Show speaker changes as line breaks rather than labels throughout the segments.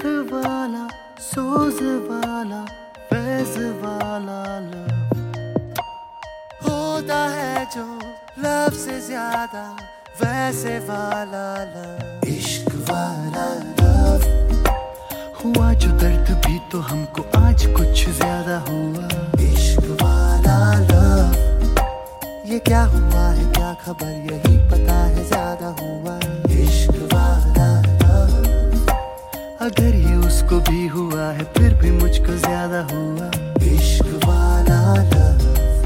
सुर्ख वाला, सोज वाला, फैज वाला लव होता है जो लव से ज्यादा वैसे वाला लव, इश्क वाला लव। हुआ जो दर्द भी तो हमको आज कुछ ज्यादा हुआ, इश्क वाला लव। ये क्या हुआ है क्या खबर, यही पता है ज्यादा हुआ, इश्क वाला लव। अगर ये उसको भी हुआ है फिर भी मुझको ज्यादा हुआ, इश्क वाला लव।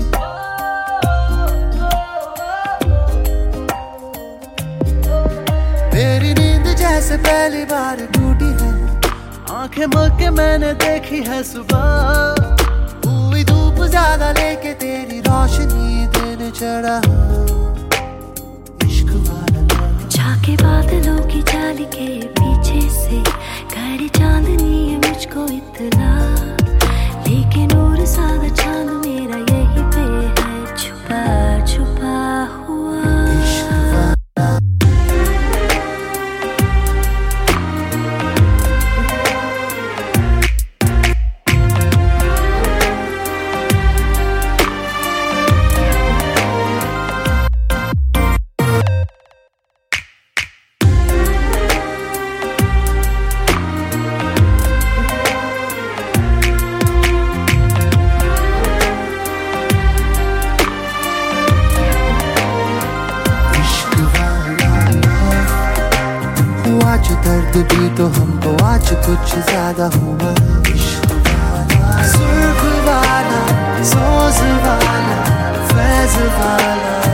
मेरी नींद जैसे पहली बार टूटी है, आंखें मल के मैंने देखी है सुबह, हुई धूप ज्यादा लेके तेरी रोशनी देने चढ़ा, इश्क वाला लव।
झाके बादलों की जाली के पीछे से खड़ी चांदनी है मुझको इतना, लेकिन नूर सादा चांद मेरा यही पे है छुपा छुपा हुआ,
इश्क वाला। आज दर्द भी तो हमको आज कुछ ज्यादा हुआ, इश्क वाला, सुर्ख वाला, सोज वाला, फैज वाला।